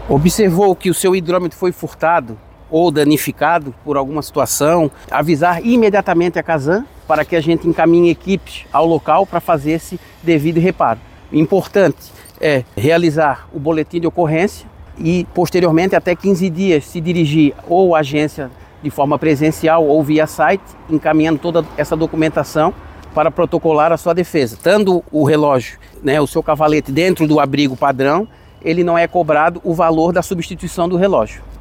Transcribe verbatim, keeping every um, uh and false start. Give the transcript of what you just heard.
Observou que o seu hidrômetro foi furtado ou danificado por alguma situação, avisar imediatamente a Casan para que a gente encaminhe equipes ao local para fazer esse devido reparo. Importante é realizar o boletim de ocorrência e posteriormente até quinze dias se dirigir ou à agência de forma presencial ou via site, encaminhando toda essa documentação para protocolar a sua defesa. Estando o relógio, né, o seu cavalete dentro do abrigo padrão, ele não é cobrado o valor da substituição do relógio.